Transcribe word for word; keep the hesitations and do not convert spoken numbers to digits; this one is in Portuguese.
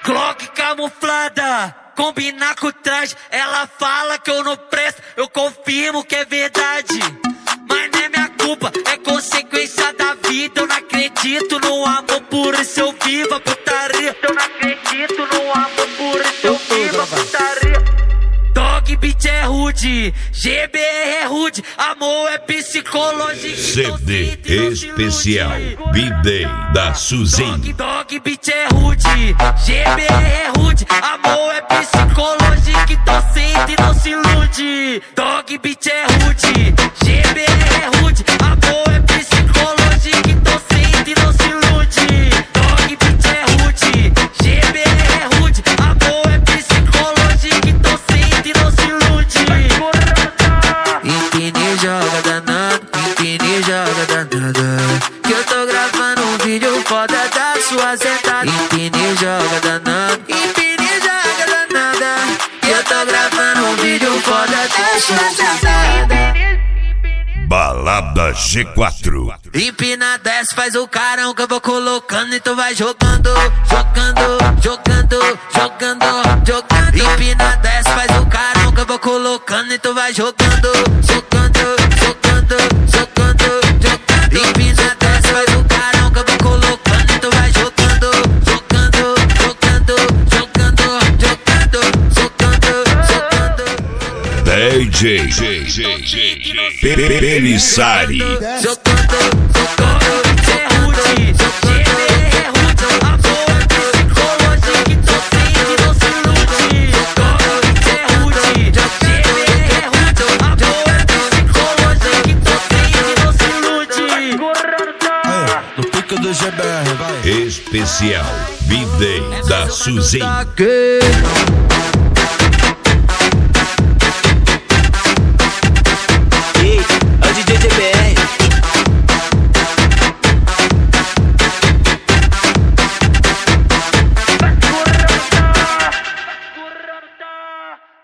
Glock camuflada, combinar com o traje. Ela fala que eu não presto, eu confirmo que é verdade. Mas não é minha culpa, é consequência da vida. Eu não acredito no amor, por isso eu vivo a putaria. Eu não acredito no amor, por isso eu vivo a putaria. Dog Beat é rude, G B R é rude, amor é psicológico. C D especial B-Day da Suzinho. Dog, dog Beat é rude, G B R é rude, amor é psicológico, então sente e não se ilude. Dog Beat é rude, G B R é rude, amor é psicológico, então sente e não se ilude. Dog Beat é rude, G B R é rude, amor é psicológico, então sente e não se ilude. Empine joga danado, empine joga danada, que eu tô gravando um vídeo foda da sua sentada. Empine joga danado, empine joga danada, que eu tô gravando um vídeo foda da sua sentada. Balada G quatro. Empina, desce, faz o carão que eu vou colocando e tu vai jogando, jogando, jogando, jogando, jogando. Empina, desce, faz o carão que eu vou colocando e tu vai jogando, jogando, jogando, jogando, jogando. Empina, desce, faz o carão que eu vou colocando e tu vai jogando, jogando, jogando, jogando, jogando, jogando, jogando. D J Pelissari. No pico do G B R, vai. Especial B-Day da Suzinho.